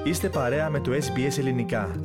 Είστε παρέα με το SBS Ελληνικά.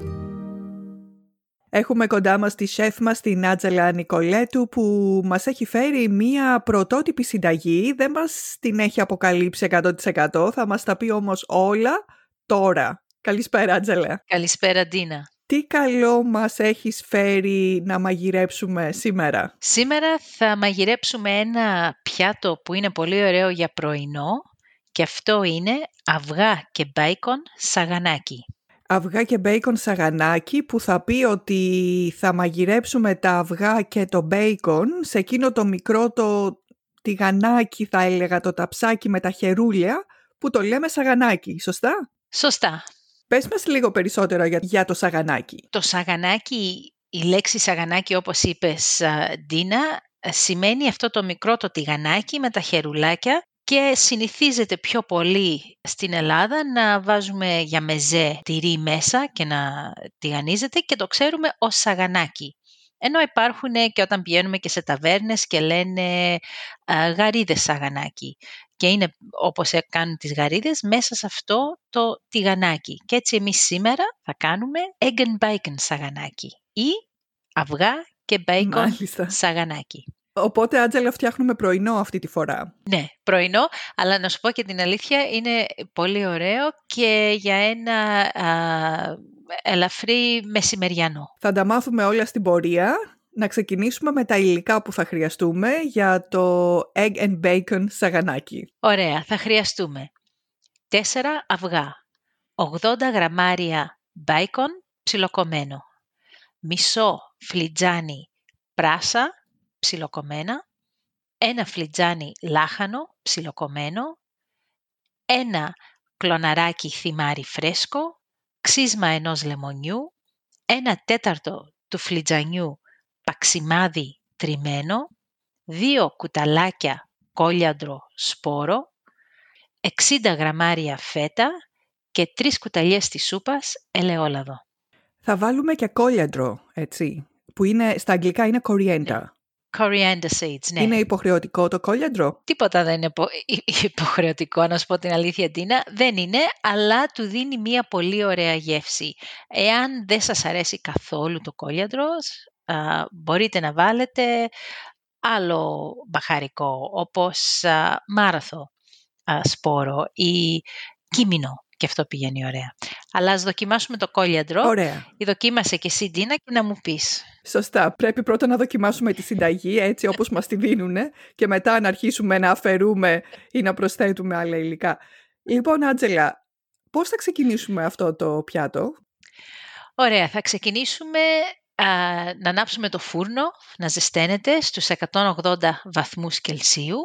Έχουμε κοντά μας τη σεφ μας, την Άντζελα Νικολέτου, που μας έχει φέρει μία πρωτότυπη συνταγή. Δεν μας την έχει αποκαλύψει 100%, θα μας τα πει όμως όλα τώρα. Καλησπέρα, Άντζελα. Καλησπέρα, Ντίνα. Τι καλό μας έχεις φέρει να μαγειρέψουμε σήμερα? Σήμερα θα μαγειρέψουμε ένα πιάτο που είναι πολύ ωραίο για πρωινό και αυτό είναι αυγά και μπέικον σαγανάκι. Αυγά και μπέικον σαγανάκι, που θα πει ότι θα μαγειρέψουμε τα αυγά και το μπέικον σε εκείνο το μικρό το τηγανάκι, θα έλεγα, το ταψάκι με τα χερούλια, που το λέμε σαγανάκι, σωστά? Σωστά. Πες μας λίγο περισσότερο για το σαγανάκι. Το σαγανάκι, η λέξη σαγανάκι όπως είπες, Ντίνα, σημαίνει αυτό το μικρό το τηγανάκι με τα χερουλάκια και συνηθίζεται πιο πολύ στην Ελλάδα να βάζουμε για μεζέ τυρί μέσα και να τηγανίζεται και το ξέρουμε ως σαγανάκι. Ενώ υπάρχουν και όταν πηγαίνουμε και σε ταβέρνες και λένε γαρίδες σαγανάκι. Και είναι όπως κάνουν τις γαρίδες μέσα σε αυτό το τηγανάκι. Και έτσι εμείς σήμερα θα κάνουμε egg and bacon σαγανάκι ή αυγά και μπέικον σαγανάκι. Οπότε, Άντζελα, φτιάχνουμε πρωινό αυτή τη φορά. Ναι, πρωινό, αλλά να σου πω και την αλήθεια, είναι πολύ ωραίο και για ένα ελαφρύ μεσημεριανό. Θα τα μάθουμε όλα στην πορεία. Να ξεκινήσουμε με τα υλικά που θα χρειαστούμε για το egg and bacon σαγανάκι. Ωραία, θα χρειαστούμε 4 αυγά, 80 γραμμάρια μπέικον ψιλοκομμένο, μισό φλιτζάνι πράσα ψιλοκομμένα, 1 φλιτζάνι λάχανο ψιλοκομμένο, 1 κλωναράκι θυμάρι φρέσκο, ξύσμα 1 λεμονιού, 1/4 του φλιτζανιού παξιμάδι τριμμένο, 2 κουταλάκια κόλιαντρο σπόρο, 60 γραμμάρια φέτα και 3 κουταλιές της σούπας ελαιόλαδο. Θα βάλουμε και κόλιαντρο, έτσι, που είναι, στα αγγλικά είναι coriander. Ναι. Coriander seeds, ναι. Είναι υποχρεωτικό το κόλιαντρο? Τίποτα δεν είναι υποχρεωτικό, να σου πω την αλήθεια, Ντίνα. Δεν είναι, αλλά του δίνει μια πολύ ωραία γεύση. Εάν δεν σας αρέσει καθόλου το κόλιαντρο, μπορείτε να βάλετε άλλο μπαχαρικό, όπως μάραθο σπόρο ή κίμινο. Και αυτό πηγαίνει ωραία. Αλλά ας δοκιμάσουμε το κόλιαντρο. Ωραία. Δοκίμασε και εσύ, Ντίνα, και να μου πεις. Σωστά. Πρέπει πρώτα να δοκιμάσουμε τη συνταγή έτσι όπως μας τη δίνουνε και μετά να αρχίσουμε να αφαιρούμε ή να προσθέτουμε άλλα υλικά. Λοιπόν, Άντζελα, πώς θα ξεκινήσουμε αυτό το πιάτο? Ωραία, θα ξεκινήσουμε να ανάψουμε το φούρνο, να ζεσταίνεται στους 180 βαθμούς Κελσίου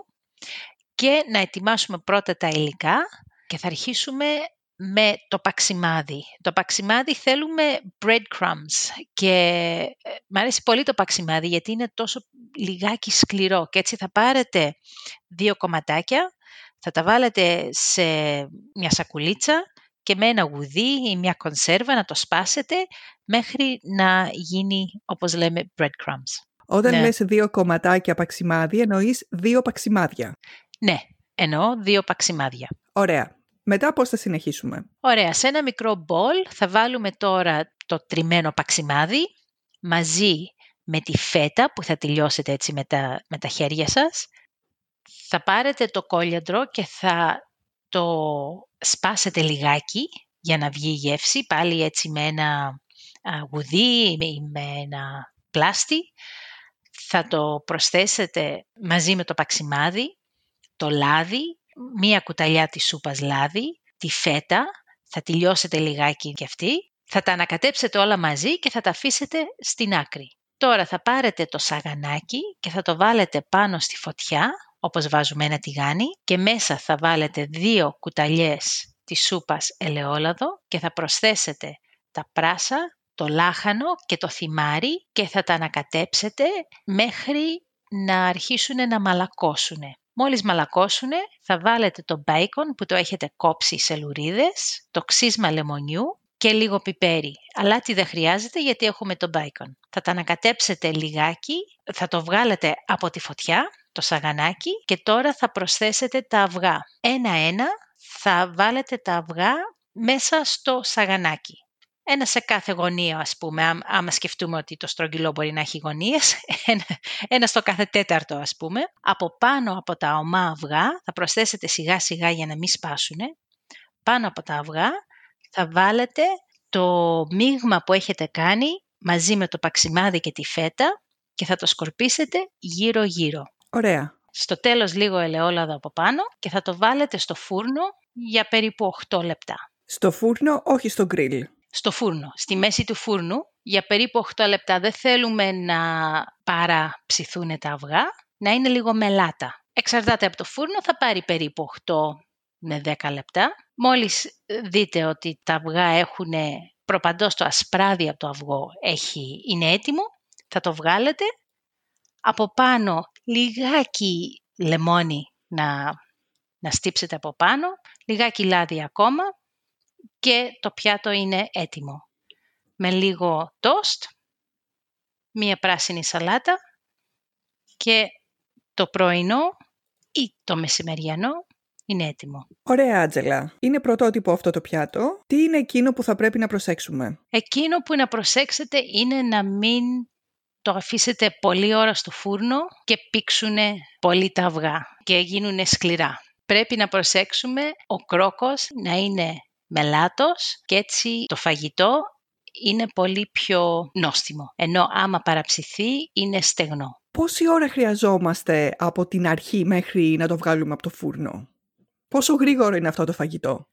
και να ετοιμάσουμε πρώτα τα υλικά και θα αρχίσουμε με το παξιμάδι. Το παξιμάδι θέλουμε breadcrumbs και μ' αρέσει πολύ το παξιμάδι γιατί είναι τόσο λιγάκι σκληρό και έτσι θα πάρετε 2 κομματάκια, θα τα βάλετε σε μια σακουλίτσα και με ένα γουδί ή μια κονσέρβα να το σπάσετε μέχρι να γίνει, όπως λέμε, breadcrumbs. Όταν λες 2 κομματάκια παξιμάδι, εννοείς 2 παξιμάδια? Ναι, εννοώ 2 παξιμάδια. Ωραία. Μετά πώς θα συνεχίσουμε? Ωραία, σε ένα μικρό μπολ θα βάλουμε τώρα το τριμμένο παξιμάδι μαζί με τη φέτα που θα τελειώσετε έτσι με τα χέρια σας. Θα πάρετε το κόλιαντρο και θα το σπάσετε λιγάκι για να βγει η γεύση, πάλι έτσι με ένα γουδί ή με ένα πλάστη. Θα το προσθέσετε μαζί με το παξιμάδι, το λάδι, 1 κουταλιά της σούπας λάδι, τη φέτα, θα τελειώσετε λιγάκι και αυτή, θα τα ανακατέψετε όλα μαζί και θα τα αφήσετε στην άκρη. Τώρα θα πάρετε το σαγανάκι και θα το βάλετε πάνω στη φωτιά, όπως βάζουμε ένα τηγάνι, και μέσα θα βάλετε 2 κουταλιές της σούπας ελαιόλαδο και θα προσθέσετε τα πράσα, το λάχανο και το θυμάρι και θα τα ανακατέψετε μέχρι να αρχίσουν να μαλακώσουν. Μόλις μαλακώσουν θα βάλετε το μπέικον που το έχετε κόψει σε λουρίδες, το ξύσμα λεμονιού και λίγο πιπέρι. Αλάτι δεν χρειάζεται γιατί έχουμε το μπέικον. Θα τα ανακατέψετε λιγάκι, θα το βγάλετε από τη φωτιά, το σαγανάκι, και τώρα θα προσθέσετε τα αυγά. Ένα-ένα θα βάλετε τα αυγά μέσα στο σαγανάκι. Ένα σε κάθε γωνία, ας πούμε, άμα σκεφτούμε ότι το στρογγυλό μπορεί να έχει γωνίες, ένα στο κάθε τέταρτο, ας πούμε. Από πάνω από τα ομά αυγά, θα προσθέσετε σιγά σιγά για να μην σπάσουνε, πάνω από τα αυγά θα βάλετε το μείγμα που έχετε κάνει μαζί με το παξιμάδι και τη φέτα και θα το σκορπίσετε γύρω-γύρω. Ωραία. Στο τέλος λίγο ελαιόλαδο από πάνω και θα το βάλετε στο φούρνο για περίπου 8 λεπτά. Στο φούρνο, όχι στο γκριλ. Στο φούρνο, στη μέση του φούρνου, για περίπου 8 λεπτά. Δεν θέλουμε να παραψηθούν τα αυγά, να είναι λίγο μελάτα. Εξαρτάται από το φούρνο, θα πάρει περίπου 8 με 10 λεπτά. Μόλις δείτε ότι τα αυγά έχουν προπαντός το ασπράδι από το αυγό είναι έτοιμο, θα το βγάλετε. Από πάνω λιγάκι λεμόνι να στύψετε από πάνω, λιγάκι λάδι ακόμα και το πιάτο είναι έτοιμο. Με λίγο τόστ, μία πράσινη σαλάτα και το πρωινό ή το μεσημεριανό είναι έτοιμο. Ωραία, Άντζελα. Είναι πρωτότυπο αυτό το πιάτο. Τι είναι εκείνο που θα πρέπει να προσέξουμε? Εκείνο που να προσέξετε είναι να μην το αφήσετε πολλή ώρα στο φούρνο και πήξουνε πολύ τα αυγά και γίνουνε σκληρά. Πρέπει να προσέξουμε ο κρόκος να είναι μελάτος και έτσι το φαγητό είναι πολύ πιο νόστιμο. Ενώ άμα παραψηθεί είναι στεγνό. Πόση ώρα χρειαζόμαστε από την αρχή μέχρι να το βγάλουμε από το φούρνο? Πόσο γρήγορο είναι αυτό το φαγητό?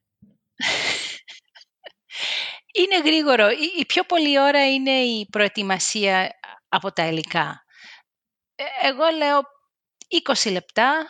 Είναι γρήγορο. Η πιο πολλή ώρα είναι η προετοιμασία από τα υλικά. Εγώ λέω 20 λεπτά,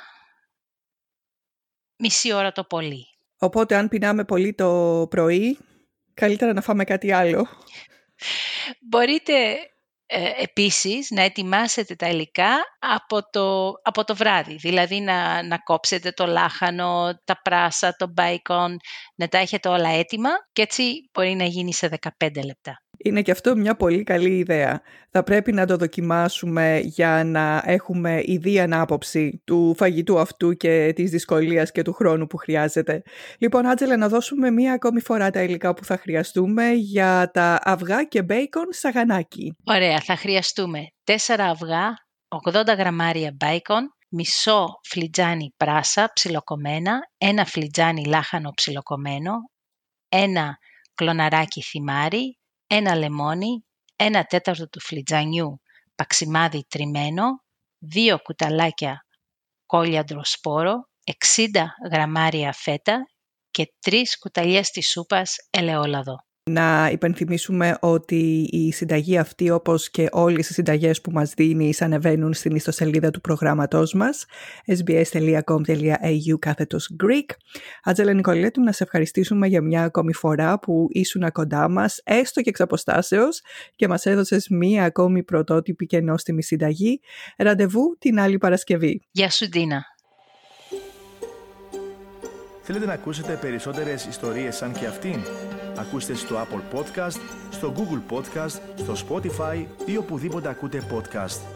μισή ώρα το πολύ. Οπότε αν πεινάμε πολύ το πρωί, καλύτερα να φάμε κάτι άλλο. Μπορείτε επίσης να ετοιμάσετε τα υλικά από το βράδυ. Δηλαδή να κόψετε το λάχανο, τα πράσα, το μπέικον, να τα έχετε όλα έτοιμα και έτσι μπορεί να γίνει σε 15 λεπτά. Είναι και αυτό μια πολύ καλή ιδέα. Θα πρέπει να το δοκιμάσουμε για να έχουμε ιδίαν άποψη του φαγητού αυτού και της δυσκολίας και του χρόνου που χρειάζεται. Λοιπόν, Άντζελα, να δώσουμε μία ακόμη φορά τα υλικά που θα χρειαστούμε για τα αυγά και μπέικον σαγανάκι. Ωραία, θα χρειαστούμε 4 αυγά, 80 γραμμάρια μπέικον, μισό φλιτζάνι πράσα ψιλοκομμένα, 1 φλιτζάνι λάχανο ψιλοκομμένο, 1 κλωναράκι θυμάρι, 1 λεμόνι, 1 τέταρτο του φλιτζανιού παξιμάδι τριμμένο, 2 κουταλάκια κόλιαντρο σπόρο, 60 γραμμάρια φέτα και 3 κουταλιές της σούπας ελαιόλαδο. Να υπενθυμίσουμε ότι η συνταγή αυτή, όπως και όλες οι συνταγές που μας δίνει, ανεβαίνουν στην ιστοσελίδα του προγράμματός μας sbs.com.au/Greek. Άντζελα Νικολέτου, να σε ευχαριστήσουμε για μια ακόμη φορά που ήσουν κοντά μας, έστω και εξ αποστάσεως, και μας έδωσες μια ακόμη πρωτότυπη και νόστιμη συνταγή. Ραντεβού την άλλη Παρασκευή. Γεια σου, Ντίνα. Θέλετε να ακούσετε περισσότερες ιστορίες σαν και αυτήν? Ακούστε στο Apple Podcast, στο Google Podcast, στο Spotify ή οπουδήποτε ακούτε podcast.